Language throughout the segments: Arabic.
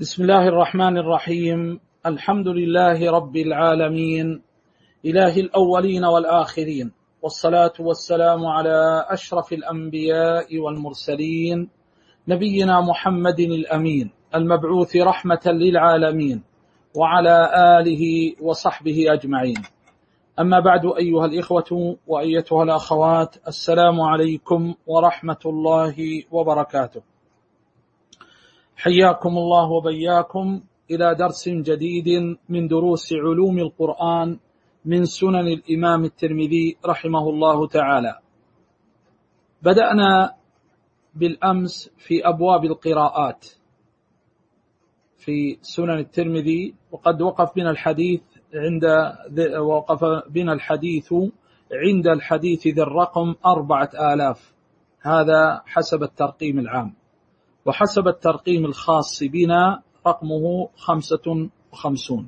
بسم الله الرحمن الرحيم. الحمد لله رب العالمين، إله الأولين والآخرين، والصلاة والسلام على أشرف الأنبياء والمرسلين، نبينا محمد الأمين المبعوث رحمة للعالمين، وعلى آله وصحبه أجمعين. أما بعد، أيها الإخوة وأيتها الأخوات، السلام عليكم ورحمة الله وبركاته. حياكم الله وبياكم إلى درس جديد من دروس علوم القرآن من سنن الإمام الترمذي رحمه الله تعالى. بدأنا بالأمس في أبواب القراءات في سنن الترمذي، وقد وقف بنا الحديث عند الحديث ذي الرقم 4000، هذا حسب الترقيم العام، وحسب الترقيم الخاص بنا رقمه 55.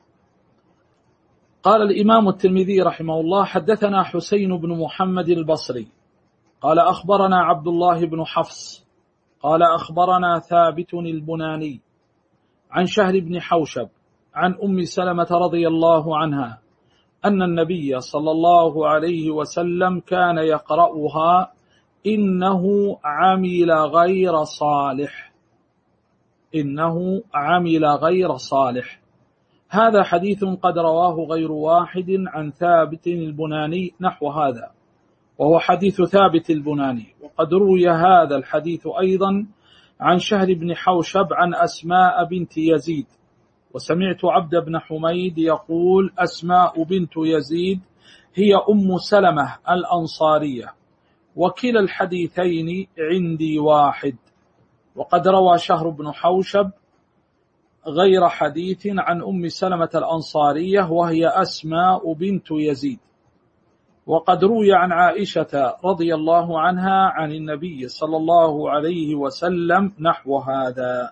قال الإمام الترمذي رحمه الله: حدثنا حسين بن محمد البصري قال أخبرنا عبد الله بن حفص قال أخبرنا ثابت البناني عن شهر بن حوشب عن أم سلمة رضي الله عنها أن النبي صلى الله عليه وسلم كان يقرأها: إنه عمل غير صالح، إنه عمل غير صالح. هذا حديث قد رواه غير واحد عن ثابت البناني نحو هذا، وهو حديث ثابت البناني. وقد روي هذا الحديث أيضا عن شهر بن حوشب عن أسماء بنت يزيد. وسمعت عبد بن حميد يقول: أسماء بنت يزيد هي أم سلمة الأنصارية، وكلا الحديثين عندي واحد. وقد روى شهر بن حوشب غير حديث عن أم سلمة الأنصارية وهي أسماء بنت يزيد. وقد روي عن عائشة رضي الله عنها عن النبي صلى الله عليه وسلم نحو هذا.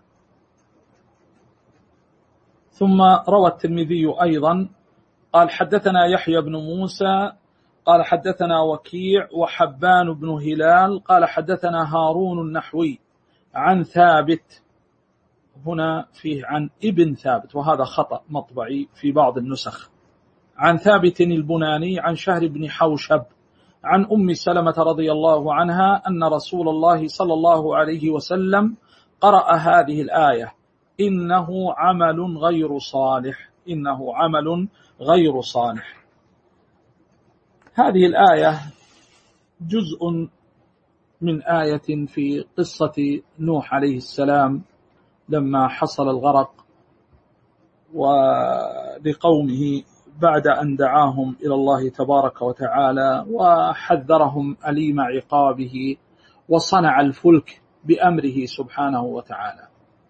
ثم روى الترمذي أيضا قال: حدثنا يحيى بن موسى قال حدثنا وكيع وحبان بن هلال قال حدثنا هارون النحوي عن ثابت، هنا فيه عن ابن ثابت، وهذا خطأ مطبعي في بعض النسخ، عن ثابت البناني عن شهر بن حوشب عن أم سلمة رضي الله عنها أن رسول الله صلى الله عليه وسلم قرأ هذه الآية: إنه عمل غير صالح، إنه عمل غير صالح. هذه الآية جزء من آية في قصة نوح عليه السلام لما حصل الغرق ولقومه بعد أن دعاهم إلى الله تبارك وتعالى وحذرهم أليم عقابه، وصنع الفلك بأمره سبحانه وتعالى.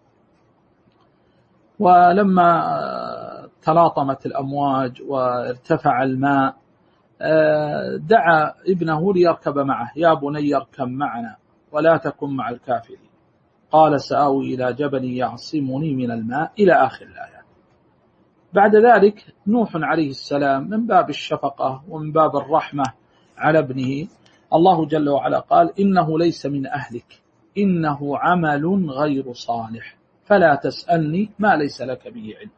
ولما تلاطمت الأمواج وارتفع الماء دعا ابنه ليركب معه: يا بني اركب معنا ولا تكن مع الكافرين. قال: سآوي إلى جبل يعصمني من الماء، إلى آخر الآيات. بعد ذلك نوح عليه السلام من باب الشفقة ومن باب الرحمة على ابنه، الله جل وعلا قال: إنه ليس من أهلك، إنه عمل غير صالح، فلا تسألني ما ليس لك به علم.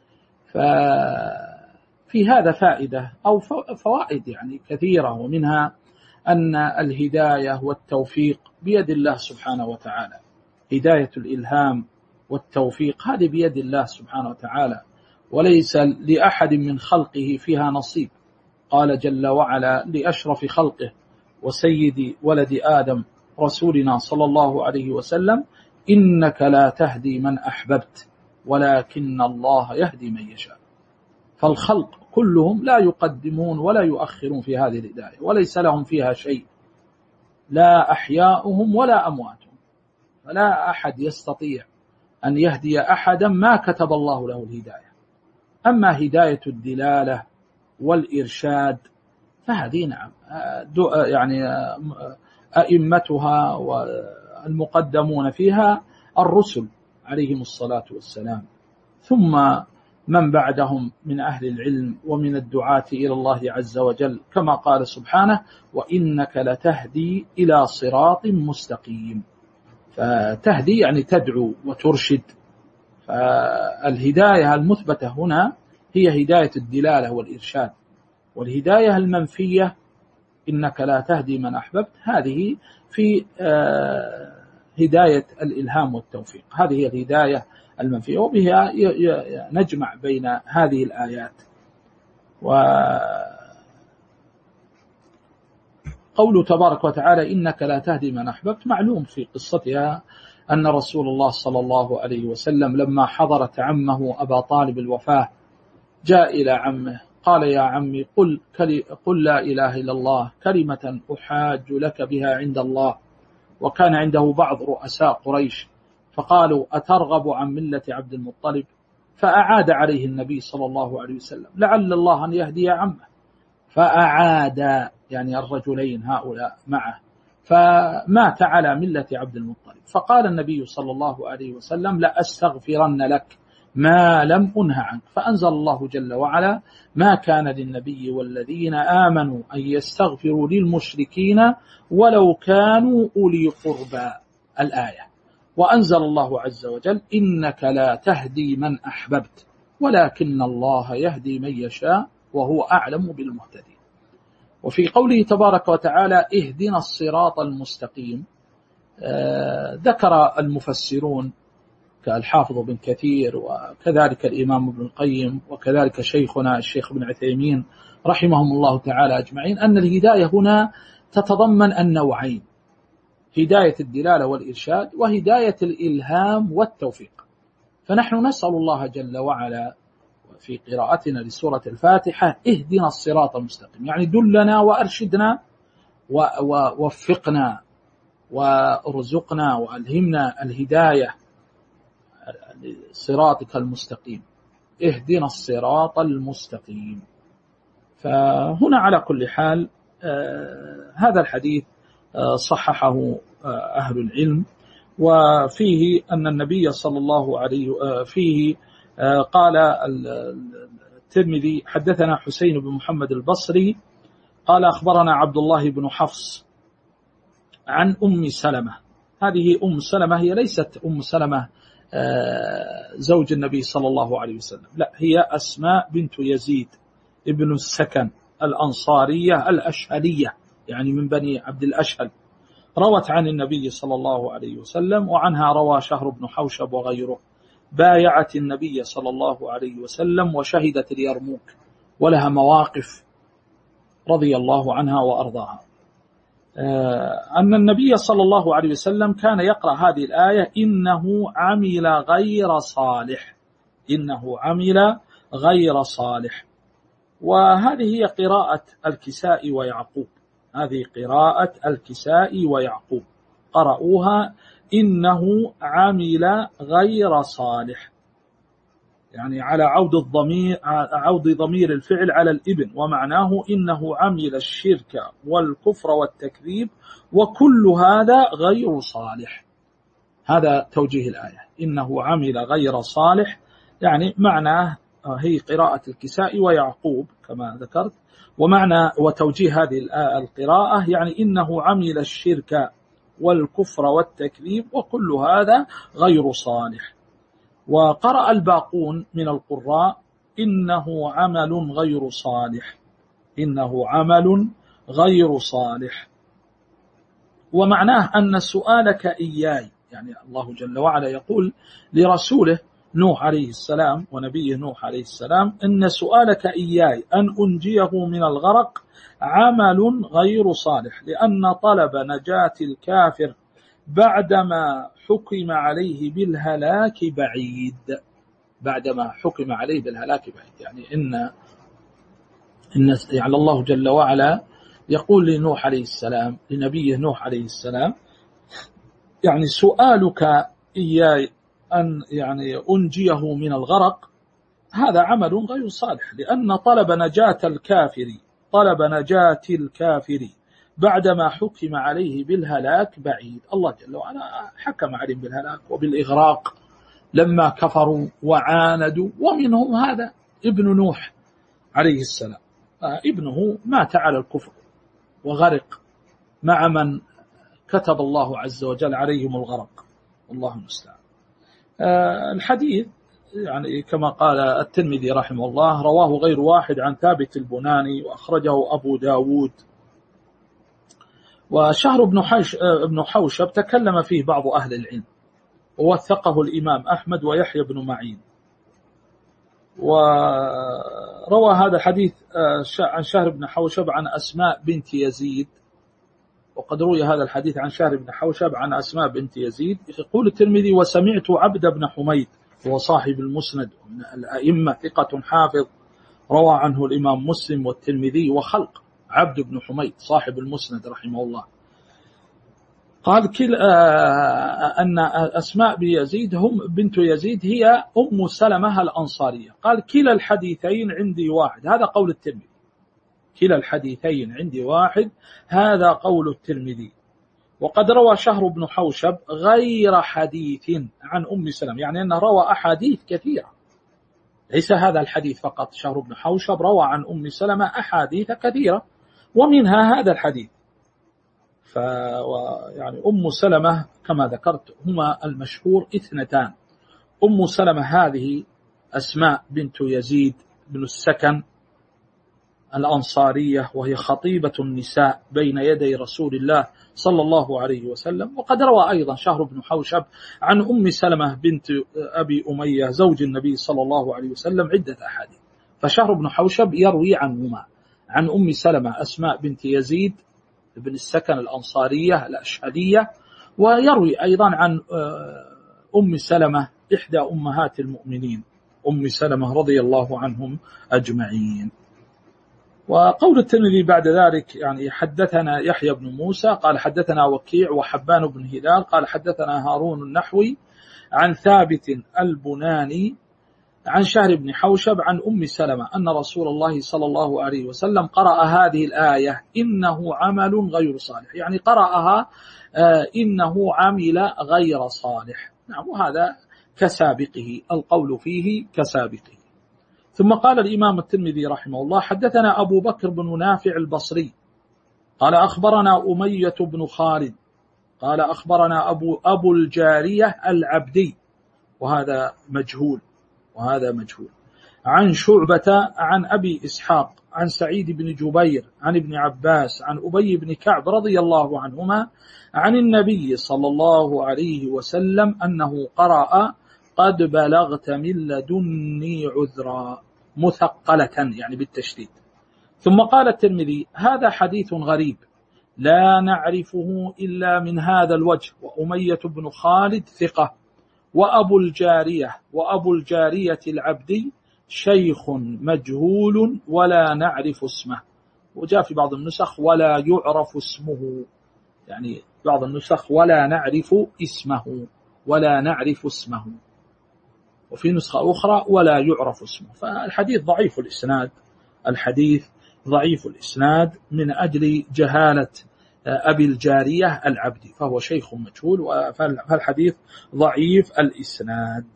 في هذا فائدة أو فوائد يعني كثيرة، ومنها أن الهداية والتوفيق بيد الله سبحانه وتعالى. هداية الإلهام والتوفيق هذه بيد الله سبحانه وتعالى، وليس لأحد من خلقه فيها نصيب. قال جل وعلا لأشرف خلقه وسيد ولد آدم رسولنا صلى الله عليه وسلم: إنك لا تهدي من أحببت ولكن الله يهدي من يشاء. فالخلق كلهم لا يقدمون ولا يؤخرون في هذه الهداية، وليس لهم فيها شيء، لا أحياؤهم ولا أمواتهم. فلا أحد يستطيع أن يهدي أحدا ما كتب الله له الهداية. أما هداية الدلالة والإرشاد فهذه نعم يعني أئمتها والمقدمون فيها الرسل عليهم الصلاة والسلام، ثم من بعدهم من أهل العلم ومن الدعاة إلى الله عز وجل، كما قال سبحانه: وإنك لتهدي إلى صراط مستقيم. فتهدي يعني تدعو وترشد. فالهداية المثبتة هنا هي هداية الدلالة والإرشاد، والهداية المنفية إنك لا تهدي من أحببت هذه في هداية الإلهام والتوفيق، هذه هي الهداية المنفية، وبها نجمع بين هذه الآيات. وقوله تبارك وتعالى إنك لا تهدي من أحببت، معلوم في قصتها أن رسول الله صلى الله عليه وسلم لما حضرت عمه أبا طالب الوفاة جاء إلى عمه قال يا عمي قل لا إله إلا الله كلمة أحاج لك بها عند الله. وكان عنده بعض رؤساء قريش فقالوا أترغب عن ملة عبد المطلب؟ فأعاد عليه النبي صلى الله عليه وسلم لعل الله أن يهدي عمه، فأعاد يعني الرجلين هؤلاء معه، فمات على ملة عبد المطلب. فقال النبي صلى الله عليه وسلم لأستغفرن لك ما لم أنه عنك. فأنزل الله جل وعلا ما كان للنبي والذين آمنوا أن يستغفروا للمشركين ولو كانوا أولي قربى الآية. وأنزل الله عز وجل إنك لا تهدي من أحببت ولكن الله يهدي من يشاء وهو أعلم بالمهتدين. وفي قوله تبارك وتعالى اهدنا الصراط المستقيم، ذكر المفسرون كالحافظ بن كثير وكذلك الإمام ابن القيم وكذلك شيخنا الشيخ ابن عثيمين رحمهم الله تعالى أجمعين أن الهداية هنا تتضمن النوعين، هداية الدلالة والإرشاد وهداية الإلهام والتوفيق. فنحن نسأل الله جل وعلا في قراءتنا لسورة الفاتحة اهدنا الصراط المستقيم، يعني دلنا وأرشدنا ووفقنا وارزقنا وألهمنا الهداية صراطك المستقيم، اهدنا الصراط المستقيم. فهنا على كل حال هذا الحديث صححه أهل العلم، وفيه أن النبي صلى الله عليه فيه قال الترمذي حدثنا حسين بن محمد البصري قال أخبرنا عبد الله بن حفص عن أم سلمة. هذه أم سلمة هي ليست أم سلمة زوج النبي صلى الله عليه وسلم، لا، هي أسماء بنت يزيد ابن السكن الأنصارية الأشهلية، يعني من بني عبد الأشهل، روت عن النبي صلى الله عليه وسلم، وعنها روى شهر بن حوشب وغيره. بايعت النبي صلى الله عليه وسلم وشهدت اليرموك، ولها مواقف رضي الله عنها وأرضاها. أن النبي صلى الله عليه وسلم كان يقرأ هذه الآية إنه عمل غير صالح، إنه عمل غير صالح. وهذه هي قراءة الكساء ويعقوب، هذه قراءة الكساء ويعقوب قرأوها إنه عمل غير صالح، يعني على عود ضمير الفعل على الابن، ومعناه إنه عمل الشرك والكفر والتكذيب وكل هذا غير صالح. هذا توجيه الآية إنه عمل غير صالح، يعني معناه هي قراءة الكساء ويعقوب كما ذكرت، ومعنى وتوجيه هذه القراءة يعني إنه عمل الشرك والكفر والتكذيب وكل هذا غير صالح. وقرأ الباقون من القراء إنه عمل غير صالح، إنه عمل غير صالح. ومعناه أن سؤالك إياي، يعني الله جل وعلا يقول لرسوله نوح عليه السلام ونبيه نوح عليه السلام إن سؤالك إياي أن أنجيه من الغرق عمل غير صالح، لأن طلب نجاة الكافر بعدما حكم عليه بالهلاك بعيد، بعدما حكم عليه بالهلاك بعيد، يعني إن يعني الله جل وعلا يقول لنوح عليه السلام لنبيه نوح عليه السلام يعني سؤالك إياي أن يعني أنجيه من الغرق هذا عمل غير صالح، لأن طلب نجاة الكافر بعدما حكم عليه بالهلاك بعيد. الله جل وعلا حكم عليهم بالهلاك وبالإغراق لما كفروا وعاندوا، ومنهم هذا ابن نوح عليه السلام، ابنه مات على الكفر وغرق مع من كتب الله عز وجل عليهم الغرق، الله المستعان. الحديث يعني كما قال الترمذي رحمه الله رواه غير واحد عن ثابت البناني وأخرجه أبو داود. وشهر بن حوشب تكلم فيه بعض أهل العلم ووثقه الإمام أحمد ويحيى بن معين. وروى هذا الحديث عن شهر بن حوشب عن أسماء بنت يزيد، وقد روي هذا الحديث عن شهر بن حوشب عن أسماء بنت يزيد. يقول الترمذي: وسمعت عبد بن حميد هو صاحب المسند من الأئمة ثقة حافظ، روى عنه الإمام مسلم والترمذي وخلق. عبد بن حميد صاحب المسند رحمه الله قال أن أسماء بيزيد بنت يزيد هي أم سلمة الأنصارية. قال: كلا الحديثين عندي واحد. هذا قول الترمذي. كلا الحديثين عندي واحد، هذا قول الترمذي. وقد روى شهر بن حوشب غير حديث عن أم سلمة، يعني أنه روى أحاديث كثيرة، ليس هذا الحديث فقط. شهر بن حوشب روى عن أم سلمة أحاديث كثيرة، ومنها هذا الحديث. يعني أم سلمة كما ذكرت هما المشهور اثنتان. أم سلمة هذه أسماء بنت يزيد بن السكن الأنصارية، وهي خطيبة النساء بين يدي رسول الله صلى الله عليه وسلم. وقد روى أيضا شهر بن حوشب عن أم سلمة بنت أبي أمية زوج النبي صلى الله عليه وسلم عدة أحاديث. فشهر بن حوشب يروي عنهما، عن أم سلمة أسماء بنت يزيد بن السكن الأنصارية الأشهدية، ويروي أيضا عن أم سلمة إحدى أمهات المؤمنين أم سلمة رضي الله عنهم أجمعين. وقول الترمذي بعد ذلك يعني حدثنا يحيى بن موسى قال حدثنا وكيع وحبان بن هلال قال حدثنا هارون النحوي عن ثابت البناني عن شهر بن حوشب عن أم سلمة أن رسول الله صلى الله عليه وسلم قرأ هذه الآية: إنه عمل غير صالح، يعني قرأها إنه عمل غير صالح. نعم، وهذا كسابقه، القول فيه كسابقه. ثم قال الإمام الترمذي رحمه الله: حدثنا أبو بكر بن نافع البصري قال أخبرنا أمية بن خالد قال أخبرنا أبو الجارية العبدي، وهذا مجهول عن شعبة عن أبي إسحاق عن سعيد بن جبير عن ابن عباس عن أبي بن كعب رضي الله عنهما عن النبي صلى الله عليه وسلم أنه قرأ: قد بلغت من لدني عذرا، مثقلة يعني بالتشديد. ثم قال الترمذي: هذا حديث غريب لا نعرفه إلا من هذا الوجه، وأمية بن خالد ثقة، وأبو الجارية العبدي شيخ مجهول ولا نعرف اسمه. وجاء في بعض النسخ ولا يعرف اسمه، يعني بعض النسخ ولا نعرف اسمه، وفي نسخة أخرى ولا يعرف اسمه. فالحديث ضعيف الإسناد من أجل جهالة أبي الجارية العبدي، فهو شيخ مجهول، فالحديث ضعيف الإسناد.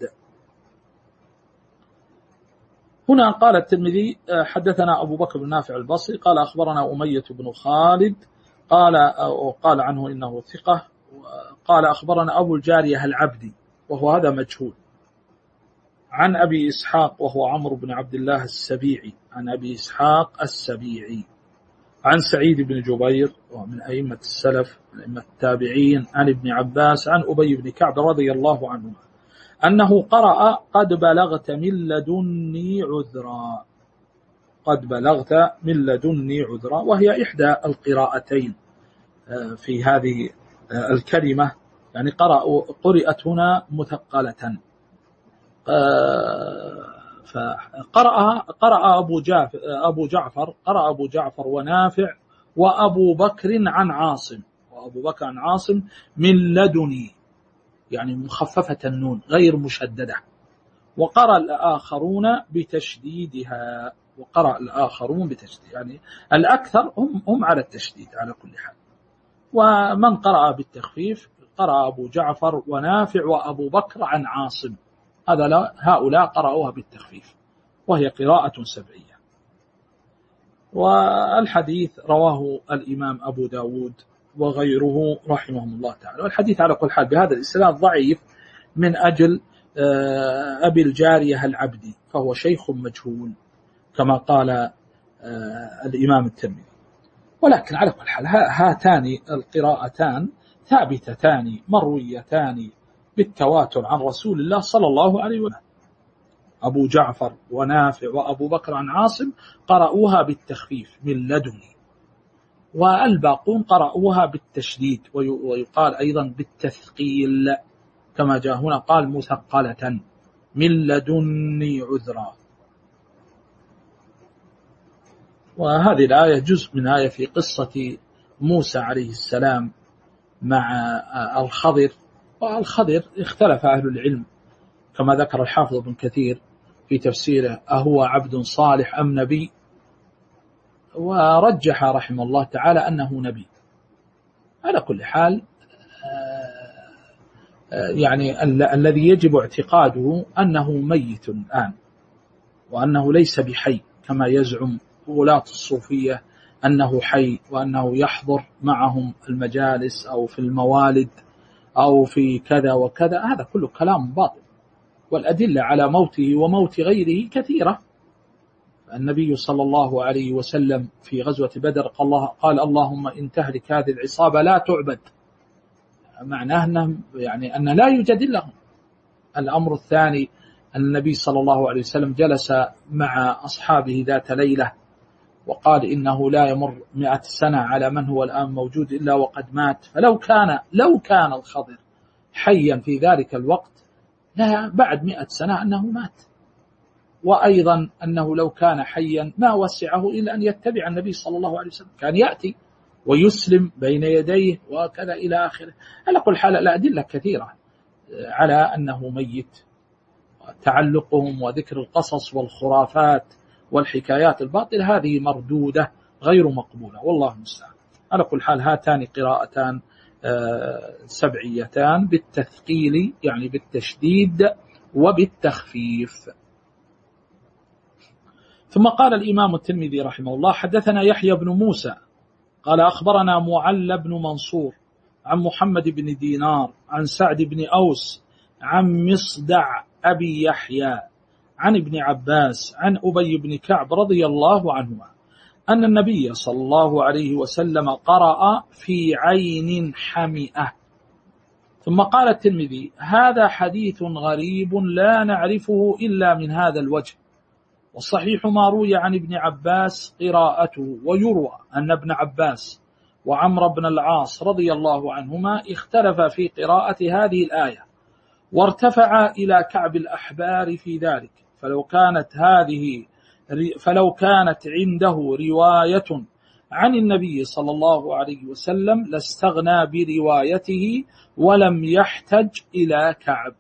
هنا قال الترمذي: حدثنا أبو بكر بن نافع البصري قال أخبرنا أمية بن خالد قال عنه إنه ثقة، قال أخبرنا أبو الجارية العبدي، وهو هذا مجهول، عن أبي إسحاق وهو عمرو بن عبد الله السبيعي، عن أبي إسحاق السبيعي عن سعيد بن جبير ومن أئمة السلف من أئمة التابعين عن ابن عباس عن أبي بن كعب رضي الله عنه أنه قرأ: قد بلغت من لدني عذرا. قد بلغت من لدني عذرا، وهي إحدى القراءتين في هذه الكلمة، يعني قرأت هنا مثقلة. فقرأ أبو جعفر ونافع وأبو بكر عن عاصم من لدني، يعني مخففة النون غير مشددة، وقرأ الآخرون بتشديدها، يعني الأكثر هم على التشديد على كل حال. ومن قرأ بالتخفيف قرأ أبو جعفر ونافع وأبو بكر عن عاصم، هؤلاء قرأوها بالتخفيف، وهي قراءة سبعية. والحديث رواه الإمام أبو داود وغيره رحمهم الله تعالى. والحديث على كل حال بهذا الإسناد ضعيف من أجل أبي الجارية العبدي، فهو شيخ مجهول كما قال الإمام الترمذي. ولكن على كل حال هاتان القراءتان ثابتتان مرويتان بالتواتر عن رسول الله صلى الله عليه وسلم. أبو جعفر ونافع وأبو بكر عن عاصم قرأوها بالتخفيف من لدني، والباقون قرأوها بالتشديد، ويقال أيضا بالتثقيل كما جاء هنا قال مثقلة من لدني عذرا. وهذه الآية جزء من آية في قصة موسى عليه السلام مع الخضر. والخضر اختلف أهل العلم كما ذكر الحافظ ابن كثير في تفسيره أهو عبد صالح أم نبي، ورجح رحمه الله تعالى أنه نبي. على كل حال يعني الذي يجب اعتقاده أنه ميت الآن وأنه ليس بحي كما يزعم ولاة الصوفية أنه حي وأنه يحضر معهم المجالس أو في الموالد أو في كذا وكذا. هذا كله كلام باطل، والأدلة على موته وموت غيره كثيرة. النبي صلى الله عليه وسلم في غزوة بدر قال اللهم إن تهلك هذه العصابة لا تعبد، معناه أن لا يوجد لهم. الأمر الثاني أن النبي صلى الله عليه وسلم جلس مع أصحابه ذات ليلة وقال إنه لا يمر 100 سنة على من هو الآن موجود إلا وقد مات. فلو كان الخضر حيا في ذلك الوقت لا بعد 100 سنة أنه مات. وأيضا أنه لو كان حيا ما وسعه إلا أن يتبع النبي صلى الله عليه وسلم، كان يأتي ويسلم بين يديه وكذا إلى آخره. على كل حال الأدلة كثيرة على أنه ميت. تعلقهم وذكر القصص والخرافات والحكايات الباطلة هذه مردودة غير مقبولة، والله المستعان. على كل حال هاتان قراءتان سبعيتان بالتثقيل يعني بالتشديد وبالتخفيف. ثم قال الإمام الترمذي رحمه الله حدثنا يحيى بن موسى قال أخبرنا معل بن منصور عن محمد بن دينار عن سعد بن أوس عن مصدع أبي يحيى عن ابن عباس عن أبي بن كعب رضي الله عنهما أن النبي صلى الله عليه وسلم قرأ في عين حمئة. ثم قال الترمذي هذا حديث غريب لا نعرفه إلا من هذا الوجه، والصحيح ما روي عن ابن عباس قراءته. ويروى أن ابن عباس وعمر بن العاص رضي الله عنهما اختلفا في قراءة هذه الآية وارتفع إلى كعب الأحبار في ذلك، فلو كانت عنده رواية عن النبي صلى الله عليه وسلم لاستغنى بروايته ولم يحتج إلى كعب.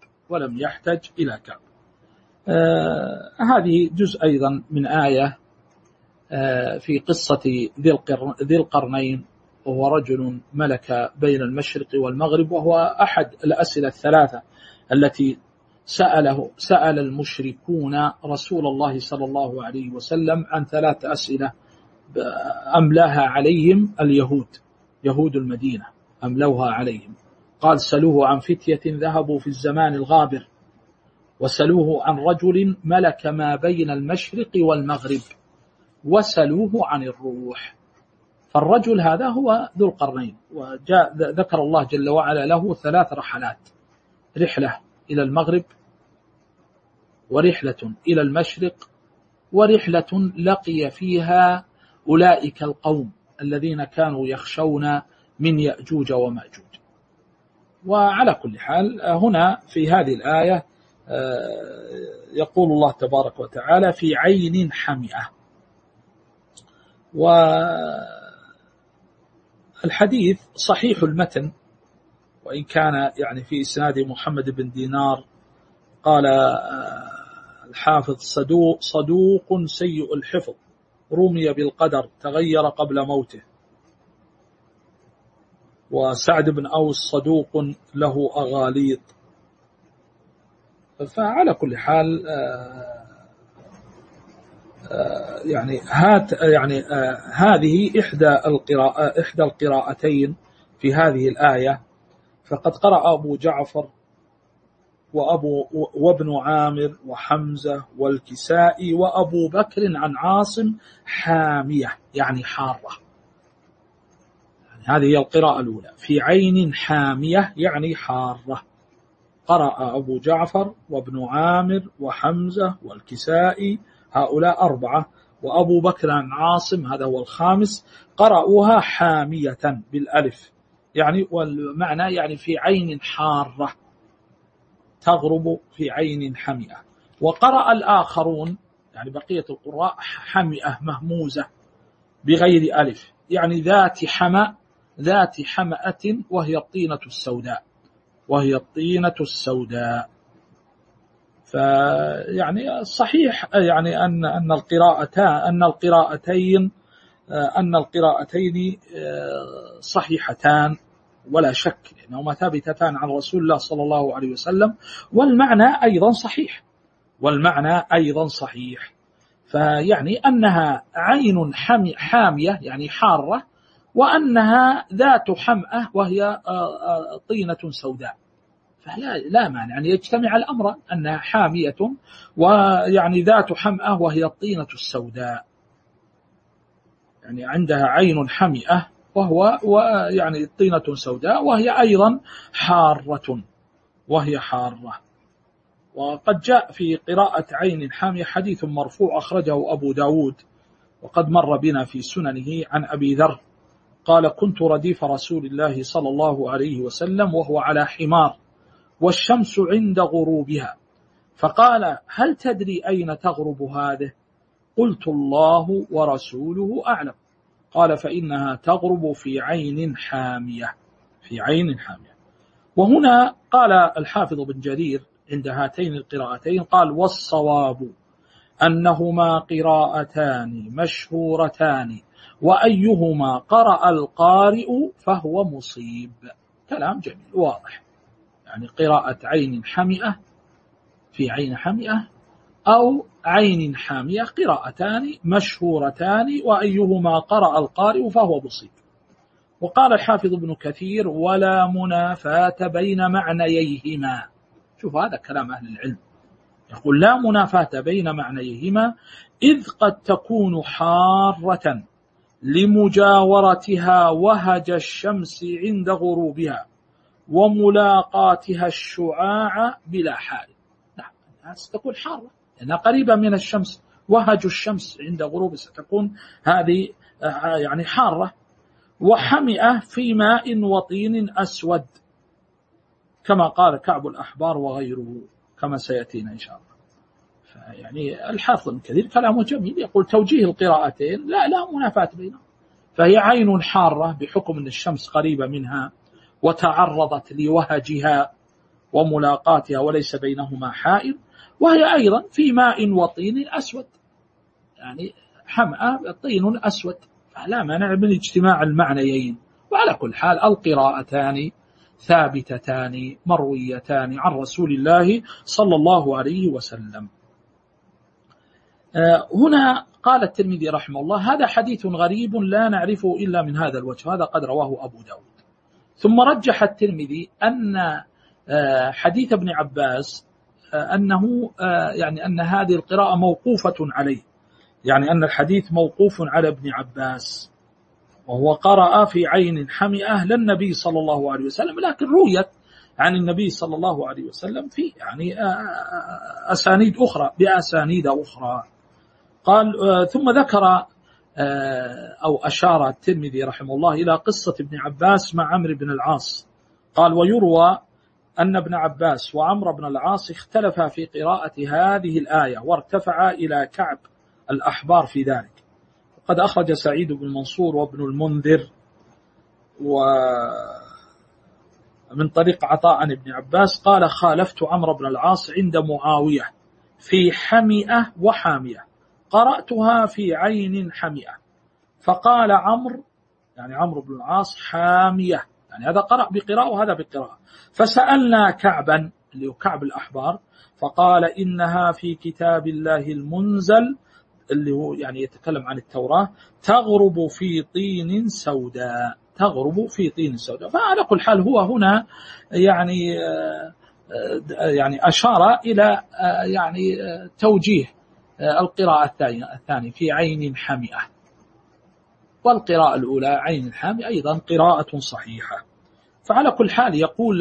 هذه جزء أيضا من آية في قصة ذي القرنين، وهو رجل ملك بين المشرق والمغرب، وهو أحد الأسئلة الثلاثة التي سأل المشركون رسول الله صلى الله عليه وسلم عن 3 أسئلة أملاها عليهم يهود المدينة أملوها عليهم. قال سلوه عن فتية ذهبوا في الزمان الغابر، وسلوه عن رجل ملك ما بين المشرق والمغرب، وسلوه عن الروح. فالرجل هذا هو ذو القرنين، وذكر الله جل وعلا له 3 رحلات: رحلة إلى المغرب، ورحلة إلى المشرق، ورحلة لقي فيها أولئك القوم الذين كانوا يخشون من يأجوج ومأجوج. وعلى كل حال هنا في هذه الآية يقول الله تبارك وتعالى في عين حمئة. والحديث صحيح المتن، وإن كان يعني في إسناد محمد بن دينار قال الحافظ صدوق سيء الحفظ رمي بالقدر تغير قبل موته. وسعد بن أوس صدوق له أغاليط. فعلى كل حال هذه إحدى القراءتين في هذه الآية. فقد قرأ أبو جعفر وابن عامر وحمزة والكسائي وأبو بكر عن عاصم حامية يعني حارة. يعني هذه هي القراءة الأولى، في عين حامية يعني حارة. قرأ أبو جعفر وابن عامر وحمزة والكسائي، هؤلاء 4، وأبو بكر عن عاصم هذا هو الخامس، قرأوها حامية بالألف، يعني والمعنى يعني في عين حارة، تغرب في عين حمئة. وقرأ الآخرون يعني بقية القراء حمئة مهموزة بغير ألف، يعني ذات حمأة وهي الطينة السوداء. فيعني الصحيح يعني أن القراءتين صحيحتان ولا شك، لأنهما ثابتتان عن رسول الله صلى الله عليه وسلم، والمعنى أيضا صحيح. فيعني أنها عين حامية يعني حارة، وأنها ذات حمأة وهي طينة سوداء، فلا مانع أن يجتمع الأمر، أنها حامية ويعني ذات حمأة وهي الطينة السوداء، يعني عندها عين حمئة ويعني طينة سوداء وهي أيضا حارة. وقد جاء في قراءة عين حامية حديث مرفوع أخرجه أبو داود وقد مر بنا في سننه عن أبي ذر قال: كنت رديف رسول الله صلى الله عليه وسلم وهو على حمار والشمس عند غروبها، فقال: هل تدري أين تغرب هذه؟ قلت: الله ورسوله أعلم. قال: فإنها تغرب في عين حامية. وهنا قال الحافظ بن جرير عند هاتين القراءتين قال: والصواب أنهما قراءتان مشهورتان، وأيهما قرأ القارئ فهو مصيب. كلام جميل واضح، يعني قراءة عين حمئة في عين حمئة أو عين حامية قراءتان مشهورتان، وأيهما قرأ القارئ فهو مصيب. وقال الحافظ ابن كثير: ولا منافاة بين معنييهما. شوف هذا كلام أهل العلم، يقول: لا منافاة بين معنييهما، إذ قد تكون حارة لمجاورتها وهج الشمس عند غروبها وملاقاتها الشعاع بلا حال. نعم، ستكون حارة لأنها قريبة من الشمس، وهج الشمس عند غروبها ستكون هذه يعني حارة. وحمئة في ماء وطين أسود، كما قال كعب الأحبار وغيره كما سيأتينا إن شاء الله. يعني الحافظ ابن كثير كلامه جميل، يقول: توجيه القراءتين لا منافاة بينهم، فهي عين حارة بحكم أن الشمس قريبة منها وتعرضت لوهجها وملاقاتها وليس بينهما حائل، وهي أيضا في ماء وطين أسود، يعني حمأة طين أسود، فلا مانع من اجتماع المعنيين. وعلى كل حال القراءتان ثابتتان مرويتان عن رسول الله صلى الله عليه وسلم. هنا قال الترمذي رحمه الله: هذا حديث غريب لا نعرفه إلا من هذا الوجه، هذا قد رواه أبو داود. ثم رجح الترمذي أن حديث ابن عباس أنه يعني أن هذه القراءة موقوفة عليه، يعني أن الحديث موقوف على ابن عباس، وهو قرأ في عين حمئة للنبي صلى الله عليه وسلم، لكن رويت عن النبي صلى الله عليه وسلم في يعني بأسانيد أخرى. قال: ثم ذكر أو أشار الترمذي رحمه الله إلى قصة ابن عباس مع عمرو بن العاص. قال: ويروى أن ابن عباس وعمرو بن العاص اختلفا في قراءة هذه الآية وارتفعا إلى كعب الأحبار في ذلك. وقد أخرج سعيد بن منصور وابن المنذر ومن طريق عطاء عن ابن عباس قال: خالفت عمرو بن العاص عند معاوية في حمئة وحامية، قرأتها في عين حمئة، فقال عمرو يعني عمرو بن العاص حامية، يعني هذا قرأ بقراءة وهذا بقراءة. فسألنا كعبا اللي هو كعب الأحبار فقال: إنها في كتاب الله المنزل اللي هو يعني يتكلم عن التوراة، تغرب في طين سوداء. فعلى كل حال هو هنا يعني يعني أشار إلى يعني توجيه القراءة الثانية في عين حمئة، والقراءة الأولى عين حامئة أيضا قراءة صحيحة. فعلى كل حال يقول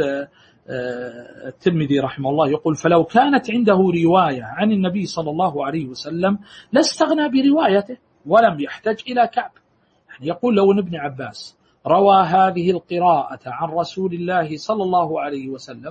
الترمذي رحمه الله يقول: فلو كانت عنده رواية عن النبي صلى الله عليه وسلم لاستغنى بروايته ولم يحتج إلى كعب. يعني يقول لو ابن عباس روى هذه القراءة عن رسول الله صلى الله عليه وسلم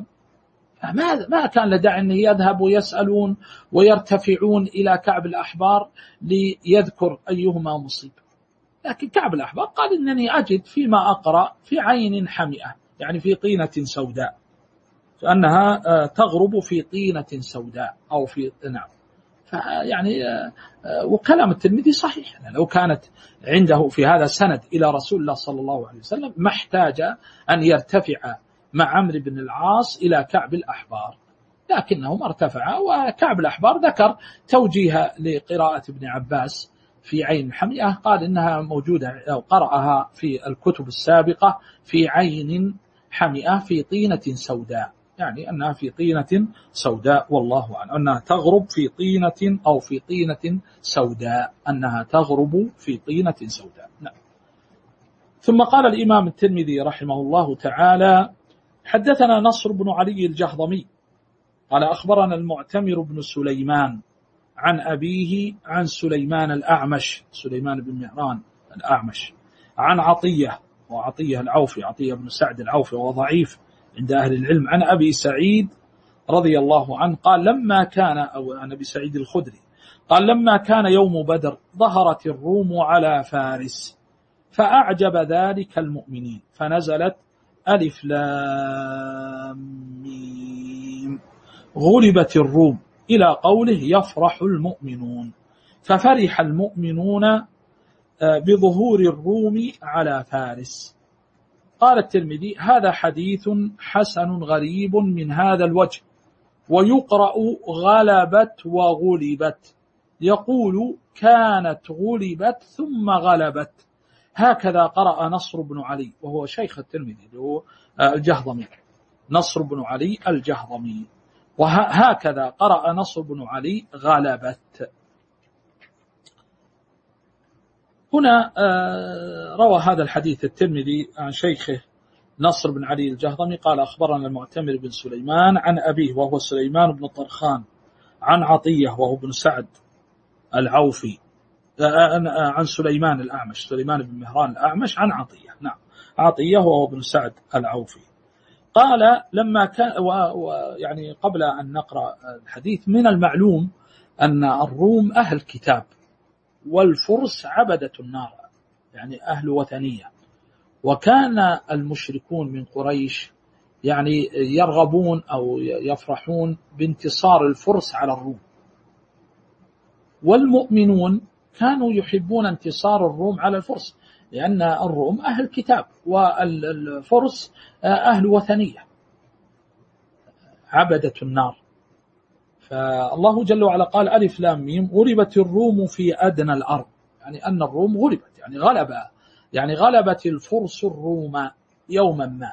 ما كان لداعي أن يذهب ويسألون ويرتفعون إلى كعب الأحبار ليذكر أيهما مصيب. لكن كعب الأحبار قال: إنني أجد فيما أقرأ في عين حمئة، يعني في طينة سوداء، فأنها تغرب في طينة سوداء أو في نعم. يعني وكلام الترمذي صحيح، يعني لو كانت عنده في هذا سند إلى رسول الله صلى الله عليه وسلم ما احتاج أن يرتفع مع عمرو بن العاص إلى كعب الأحبار، لكنهم ارتفعا. وكعب الأحبار ذكر توجيه لقراءة ابن عباس في عين حمئة، قال إنها موجودة أو قرأها في الكتب السابقة في عين حمئة في طينة سوداء، يعني أنها في طينة سوداء، والله أعلم أنها تغرب في طينة أو في طينة سوداء، أنها تغرب في طينة سوداء. نعم. ثم قال الإمام الترمذي رحمه الله تعالى: حدثنا نصر بن علي الجهضمي قال أخبرنا المعتمر بن سليمان عن أبيه عن سليمان الأعمش، سليمان بن مهران الأعمش، عن عطية وعطية العوفي، عطية بن سعد العوفي وهو ضعيف عند أهل العلم، عن أبي سعيد رضي الله عنه قال لما كان، أو عن أبي سعيد الخدري قال لما كان يوم بدر ظهرت الروم على فارس فأعجب ذلك المؤمنين فنزلت ألف لام ميم غلبت الروم إلى قوله يفرح المؤمنون، ففرح المؤمنون بظهور الروم على فارس. قال الترمذي: هذا حديث حسن غريب من هذا الوجه، ويقرأ غلبت وغلبت، يقول كانت غلبت ثم غلبت. هكذا قرأ نصر بن علي وهو شيخ الترمذي هو الجهضمي، نصر بن علي الجهضمي، وهكذا قرأ نصر بن علي غلبت. هنا روى هذا الحديث الترمذي عن شيخه نصر بن علي الجهضمي قال أخبرنا المعتمر بن سليمان عن أبيه وهو سليمان بن طرخان عن عطية وهو بن سعد العوفي، عن سليمان الأعمش، سليمان بن مهران الأعمش عن عطية، نعم عطية وهو بن سعد العوفي. قال لما كان، يعني قبل أن نقرأ الحديث من المعلوم أن الروم أهل كتاب والفرس عبدة النار، يعني أهل وثنية، وكان المشركون من قريش يعني يرغبون أو يفرحون بانتصار الفرس على الروم، والمؤمنون كانوا يحبون انتصار الروم على الفرس، لأن الروم أهل كتاب والفرس أهل وثنية عبدة النار. فالله جل وعلا قال ألف لام ميم غلبت الروم في أدنى الأرض، يعني أن الروم غلبت، يعني غلبت الفرس الروم يوما ما،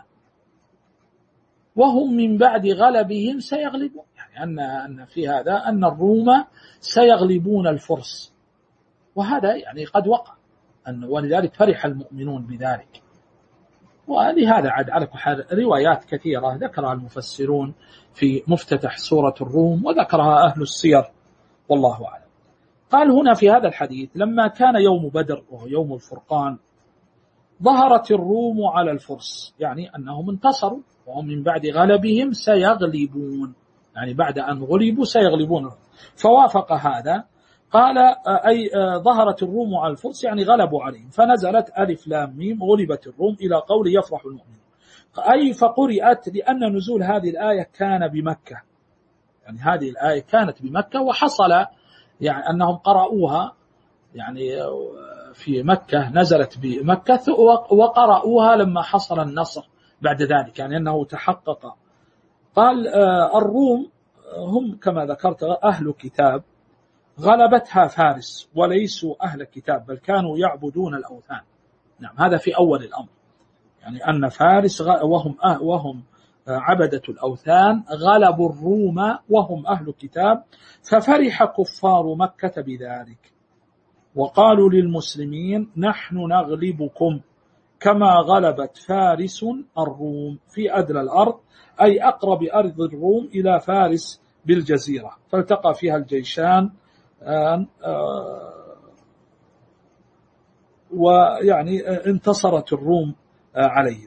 وهم من بعد غلبهم سيغلبون، يعني أن في هذا أن الروم سيغلبون الفرس، وهذا يعني قد وقع، ولذلك فرح المؤمنون بذلك. ولهذا على روايات كثيرة ذكرها المفسرون في مفتتح سورة الروم وذكرها أهل السير، والله أعلم. قال هنا في هذا الحديث لما كان يوم بدر وهو يوم الفرقان ظهرت الروم على الفرس، يعني أنهم انتصروا وهم من بعد غلبهم سيغلبون، يعني بعد أن غلبوا سيغلبون، فوافق هذا. قال أي ظهرت الروم على الفرس يعني غلبوا عليهم، فنزلت ألف لام ميم غلبت الروم إلى قول يفرح المؤمنون، أي فقرئت لأن نزول هذه الآية كان بمكة، يعني هذه الآية كانت بمكة، وحصل يعني أنهم قرأوها يعني في مكة، نزلت بمكة وقرأوها لما حصل النصر بعد ذلك، يعني أنه تحقق. قال الروم هم كما ذكرت أهل كتاب غلبتها فارس وليسوا أهل كتاب بل كانوا يعبدون الأوثان. نعم هذا في أول الأمر، يعني أن فارس وهم عبدة الأوثان غلبوا الروم وهم أهل كتاب، ففرح كفار مكة بذلك وقالوا للمسلمين نحن نغلبكم كما غلبت فارس الروم في أدنى الأرض، أي أقرب أرض الروم إلى فارس بالجزيرة، فالتقى فيها الجيشان ويعني انتصرت الروم عليهم.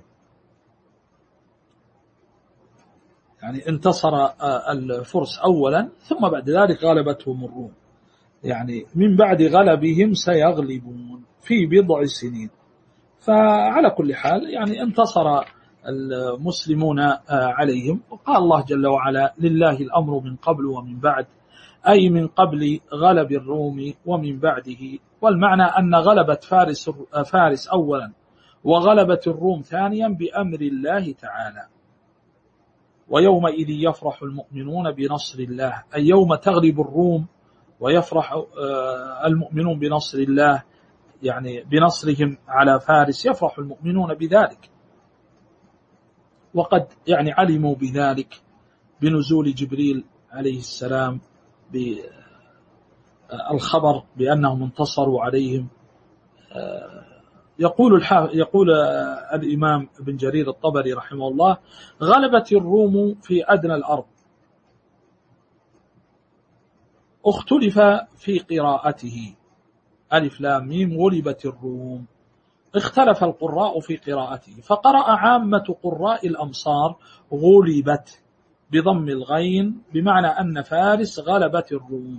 يعني انتصر الفرس أولا ثم بعد ذلك غلبتهم الروم، يعني من بعد غلبهم سيغلبون في بضع سنين. فعلى كل حال يعني انتصر المسلمون عليهم، وقال الله جل وعلا لله الأمر من قبل ومن بعد، أي من قبل غلب الروم ومن بعده. والمعنى أن غلبت فارس أولا وغلبت الروم ثانيا بأمر الله تعالى. ويومئذ يفرح المؤمنون بنصر الله، أي يوم تغلب الروم ويفرح المؤمنون بنصر الله، يعني بنصرهم على فارس يفرح المؤمنون بذلك. وقد يعني علموا بذلك بنزول جبريل عليه السلام بالخبر بأنهم انتصروا عليهم. يقول الإمام ابن جرير الطبري رحمه الله: غلبت الروم في أدنى الأرض. اختلف في قراءته، ألف لام ميم غلبت الروم، اختلف القراء في قراءته، فقرأ عامة قراء الأمصار غلبت بضم الغين بمعنى أن فارس غلبت الروم،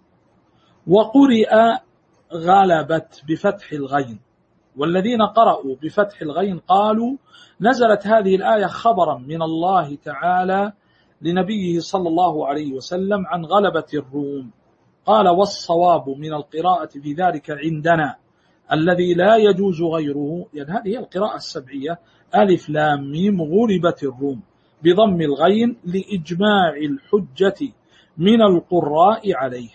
وقرئ غلبت بفتح الغين، والذين قرأوا بفتح الغين قالوا نزلت هذه الآية خبرا من الله تعالى لنبيه صلى الله عليه وسلم عن غلبة الروم. قال: والصواب من القراءة في ذلك عندنا الذي لا يجوز غيره، يعني هذه هي القراءة السبعية، ألف لام ميم غلبت الروم بضم الغين لإجماع الحجة من القراء عليه.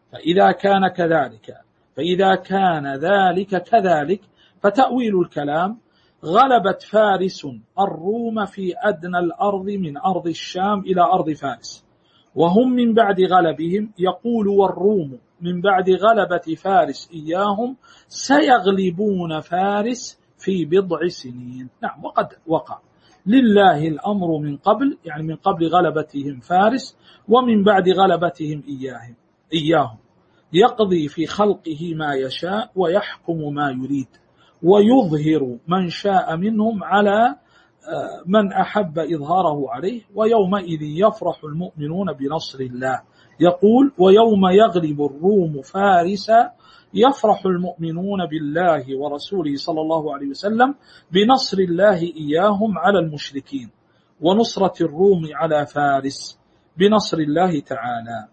فإذا كان ذلك كذلك فتأويل الكلام: غلبت فارس الروم في أدنى الأرض من أرض الشام إلى أرض فارس، وهم من بعد غلبهم، يقول والروم من بعد غلبة فارس إياهم سيغلبون فارس في بضع سنين. نعم، وقد وقع لله الأمر من قبل، يعني من قبل غلبتهم فارس ومن بعد غلبتهم إياهم، يقضي في خلقه ما يشاء ويحكم ما يريد، ويظهر من شاء منهم على من أحب إظهاره عليه، ويومئذ يفرح المؤمنون بنصر الله. يقول: ويوم يغلب الروم فارس يفرح المؤمنون بالله ورسوله صلى الله عليه وسلم بنصر الله إياهم على المشركين، ونصرة الروم على فارس بنصر الله تعالى.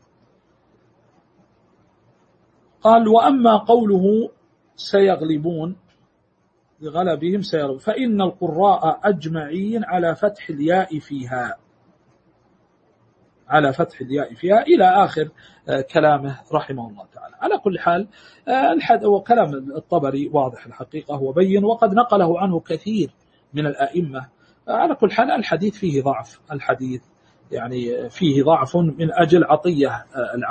قال: وأما قوله سيغلبون بغلبهم سيغلبون فإن القراء أجمعين على فتح الياء فيها إلى آخر كلامه رحمه الله تعالى. على كل حال وكلام الطبري واضح الحقيقة وبين، وقد نقله عنه كثير من الأئمة. على كل حال الحديث فيه ضعف، الحديث يعني فيه ضعف من أجل عطية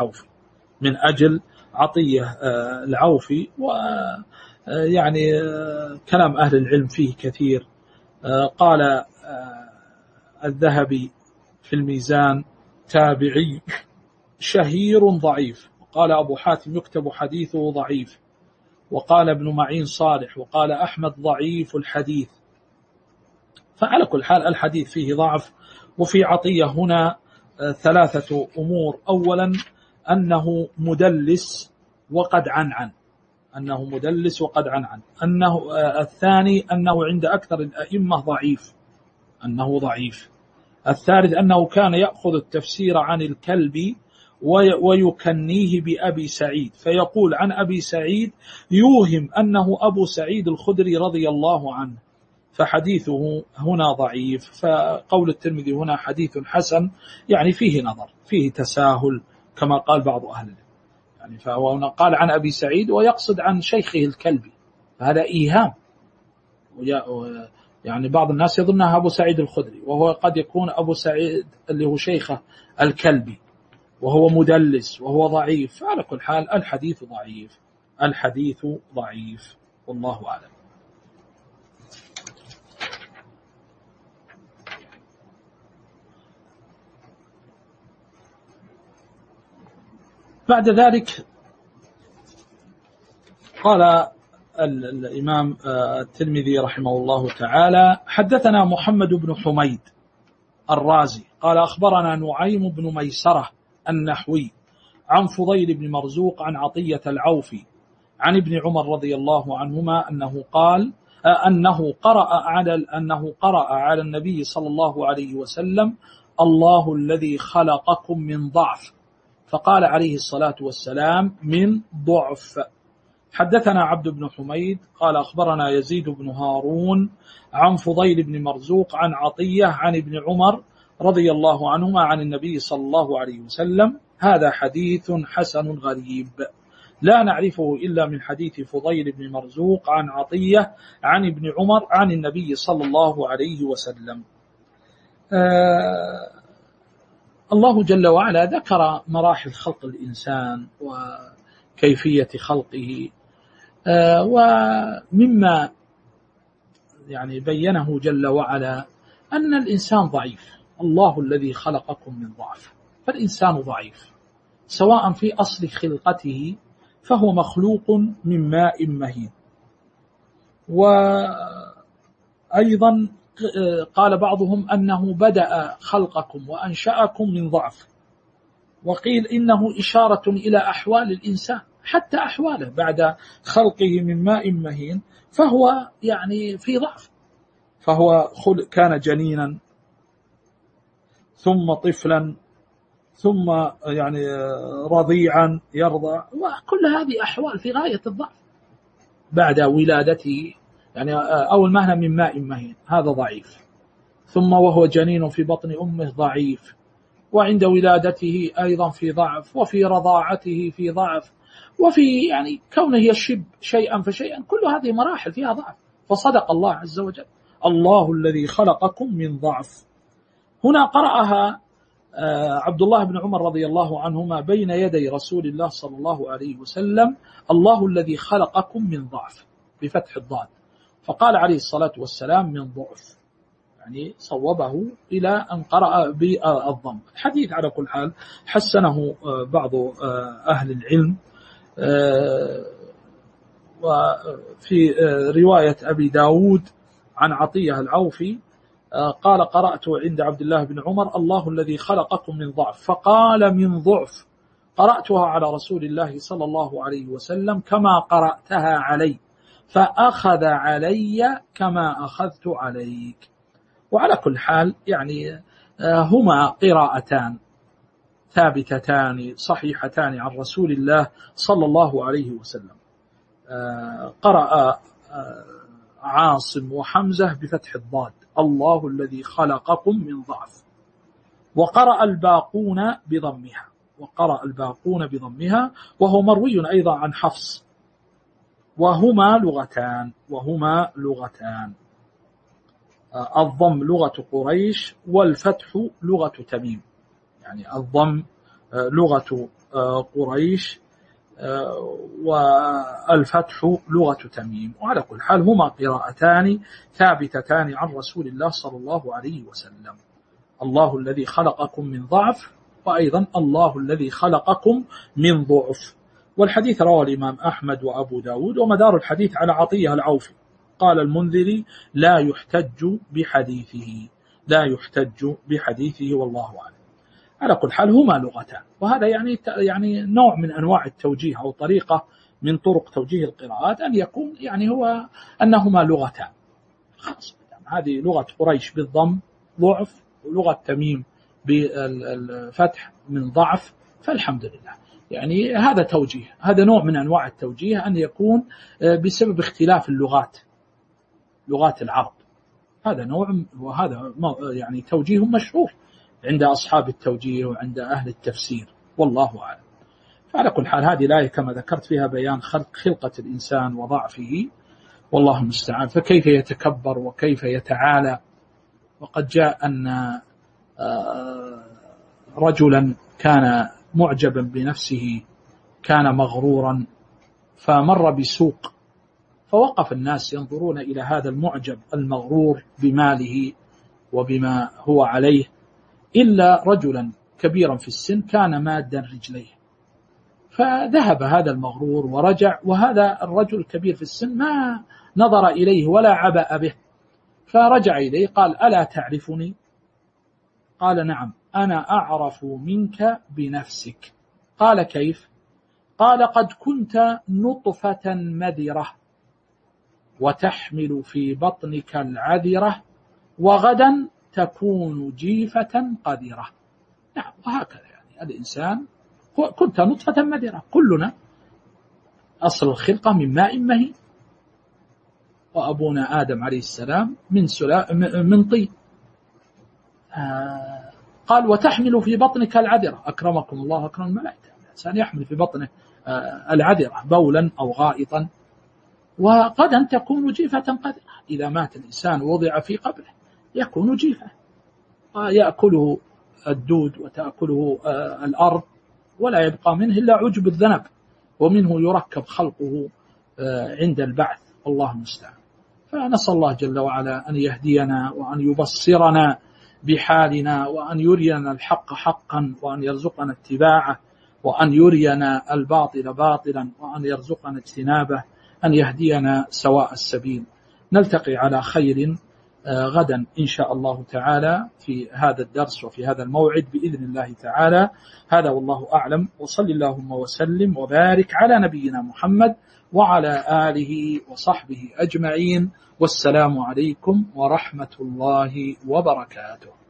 العوفي، ويعني كلام أهل العلم فيه كثير. قال الذهبي في الميزان: تابعي شهير ضعيف. قال أبو حاتم: يكتب حديثه ضعيف. وقال ابن معين صالح، وقال أحمد ضعيف الحديث. فعلى كل حال الحديث فيه ضعف. وفي عطية هنا ثلاثة أمور: أولا أنه مدلس وقد عنعن، الثاني أنه عند أكثر الأئمة ضعيف. الثالث أنه كان يأخذ التفسير عن الكلب ويكنيه بأبي سعيد، فيقول عن أبي سعيد يوهم أنه أبو سعيد الخدري رضي الله عنه، فحديثه هنا ضعيف. فقول الترمذي هنا حديث حسن، يعني فيه نظر، فيه تساهل كما قال بعض أهل العلم، يعني فهو قال عن أبي سعيد ويقصد عن شيخه الكلبي، فهذا إيهام. يعني بعض الناس يظنها أبو سعيد الخدري، وهو قد يكون أبو سعيد اللي هو شيخه الكلبي، وهو مدلس وهو ضعيف. على كل حال الحديث ضعيف، الحديث ضعيف، والله أعلم. بعد ذلك قال الإمام الترمذي رحمه الله تعالى: حدثنا محمد بن حميد الرازي قال أخبرنا نعيم بن ميسرة النحوي عن فضيل بن مرزوق عن عطية العوفي عن ابن عمر رضي الله عنهما أنه قال أنه قرأ على النبي صلى الله عليه وسلم: الله الذي خلقكم من ضعف، فقال عليه الصلاة والسلام: من ضعف. حدثنا عبد بن حميد قال أخبرنا يزيد بن هارون عن فضيل بن مرزوق عن عطية عن ابن عمر رضي الله عنهما عن النبي صلى الله عليه وسلم. هذا حديث حسن غريب لا نعرفه إلا من حديث فضيل بن مرزوق عن عطية عن ابن عمر عن النبي صلى الله عليه وسلم. الله جل وعلا ذكر مراحل خلق الإنسان وكيفية خلقه، ومما يعني بينه جل وعلا أن الإنسان ضعيف. الله الذي خلقكم من ضعف، فالإنسان ضعيف سواء في أصل خلقته فهو مخلوق من ماء مهين. وأيضا قال بعضهم أنه بدأ خلقكم وأنشأكم من ضعف، وقيل إنه إشارة إلى أحوال الإنسان، حتى أحواله بعد خلقه من ماء مهين فهو يعني في ضعف، فهو كان جنينا ثم طفلا ثم يعني رضيعا يرضع، وكل هذه أحوال في غاية الضعف. بعد ولادته يعني أول مهنة من ماء مهين هذا ضعيف، ثم وهو جنين في بطن أمه ضعيف، وعند ولادته أيضا في ضعف، وفي رضاعته في ضعف، وفي يعني كونه يشب شيئا فشيئا، كل هذه مراحل فيها ضعف. فصدق الله عز وجل: الله الذي خلقكم من ضعف. هنا قرأها عبد الله بن عمر رضي الله عنهما بين يدي رسول الله صلى الله عليه وسلم: الله الذي خلقكم من ضعف بفتح الضاد، فقال عليه الصلاة والسلام: من ضعف، يعني صوبه إلى أن قرأ بالضم. الحديث على كل حال حسنه بعض أهل العلم. وفي رواية أبي داود عن عطية العوفي قال: قرأت عند عبد الله بن عمر: الله الذي خلقكم من ضعف، فقال: من ضعف، قرأتها على رسول الله صلى الله عليه وسلم كما قرأتها علي، فأخذ علي كما أخذت عليك. وعلى كل حال يعني هما قراءتان ثابتتان صحيحتان عن رسول الله صلى الله عليه وسلم. قرأ عاصم وحمزة بفتح الضاد: الله الذي خلقكم من ضعف، وقرأ الباقون بضمها، وهو مروي أيضا عن حفص، وهما لغتان. الضم لغة قريش، والفتح لغة تميم. يعني الضم لغة قريش والفتح لغة تميم. وعلى كل حال هما قراءتان ثابتتان عن رسول الله صلى الله عليه وسلم: الله الذي خلقكم من ضعف، وأيضا الله الذي خلقكم من ضعف. والحديث رواه الإمام أحمد وأبو داود، ومدار الحديث على عطية العوفي. قال المنذري: لا يحتج بحديثه والله أعلم. على كل حال هما لغتان، وهذا يعني نوع من أنواع التوجيه أو طريقة من طرق توجيه القراءات، أن يكون يعني هو أنهما لغتان خلاص. هذه لغة قريش بالضم ضعف، ولغة تميم بالفتح من ضعف، فالحمد لله. يعني هذا توجيه، هذا نوع من أنواع التوجيه، أن يكون بسبب اختلاف اللغات، لغات العرب. هذا نوع، وهذا يعني توجيه مشهور عند أصحاب التوجيه وعند أهل التفسير، والله أعلم. فعلى كل حال هذه الآية كما ذكرت فيها بيان خلقة الإنسان وضعفه، والله المستعان. فكيف يتكبر وكيف يتعالى؟ وقد جاء أن رجلا كان معجبا بنفسه، كان مغرورا، فمر بسوق، فوقف الناس ينظرون إلى هذا المعجب المغرور بماله وبما هو عليه، إلا رجلا كبيرا في السن كان مادا رجليه، فذهب هذا المغرور ورجع، وهذا الرجل الكبير في السن ما نظر إليه ولا عبأ به، فرجع إليه قال: ألا تعرفني؟ قال: نعم، أنا أعرف منك بنفسك. قال: كيف؟ قال: قد كنت نطفة مذرة وتحمل في بطنك العذرة، وغدا تكون جيفة قذرة. نعم، وهكذا يعني الإنسان كنت نطفة مذرة، كلنا أصل الخلقة من ماء مهين، وأبونا آدم عليه السلام من طين. قال: وتحمل في بطنك العذرة، أكرمكم الله أكرم الملائكة، الإنسان يحمل في بطنه العذرة بولا أو غائطا، وغدا تكون جيفة قذرة. إذا مات الإنسان وضع في قبره يكون جيفة، يأكله الدود وتأكله الأرض، ولا يبقى منه إلا عجب الذنب، ومنه يركب خلقه عند البعث. الله المستعان. فنسأل الله جل وعلا أن يهدينا وأن يبصرنا بحالنا، وأن يرينا الحق حقا وأن يرزقنا اتباعه، وأن يرينا الباطل باطلا وأن يرزقنا اجتنابه، أن يهدينا سواء السبيل. نلتقي على خير غدا إن شاء الله تعالى في هذا الدرس وفي هذا الموعد بإذن الله تعالى. هذا والله أعلم، وصل اللهم وسلم وبارك على نبينا محمد وعلى آله وصحبه أجمعين، والسلام عليكم ورحمة الله وبركاته.